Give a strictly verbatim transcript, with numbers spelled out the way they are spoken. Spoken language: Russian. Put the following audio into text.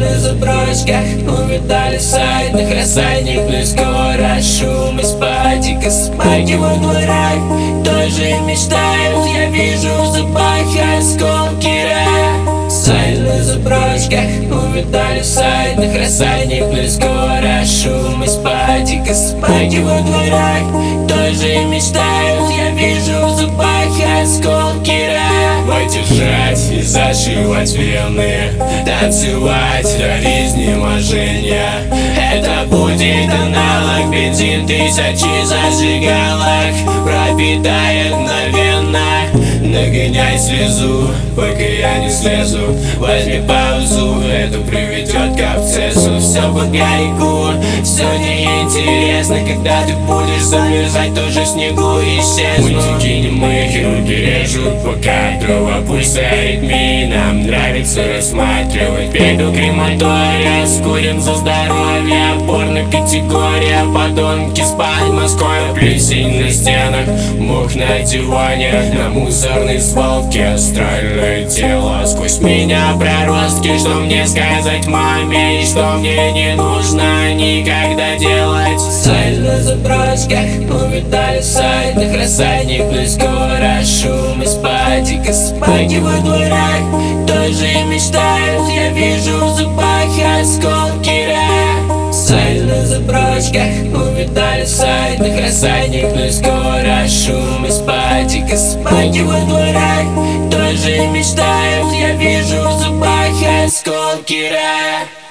на заброшках, увидали в сайтах рассадник, плюс скоро шум из патика. Собаки во дворах тоже мечтают, я вижу в запахе осколки рая. Сайт на заброшках, увидали в сайтах рассадник, плюс скоро шум из патика. Собаки во дворах тоже мечтают, я вижу в запахе осколки рая. Подержать и зашивать вены, танцевать до изнеможения. Это будет аналог, бензин тысячи зажигалок пропитает мгновенно. Нагоняй слезу, пока я не слезу. Возьми паузу, это приведет к абсцессу. Все по гайку, все неинтересно. Когда ты будешь замерзать, тоже в снегу исчезну. Мультики немые, хирурги режут по кадру, а пульс аритмии нам нравится рассматривать. Педу крематория, скурим за здоровье. Порно категория, подонки спать Москвой. Плесень на стенах, мух на диване, на мусорной свалке астральное тело. Сквозь меня проростки, что мне сказать маме и что мне не нужно никогда делать. Сайт на заброшках, увидали в сайтах рассадник, плюс скоро шум из патика. Собаки во дворах тоже мечтают, я вижу в запахе осколки рая. Сайт на заброшках, увидали в сайтах рассадник, плюс скоро шум из патика. Собаки во дворах тоже мечтают, я вижу в запахе осколки рая.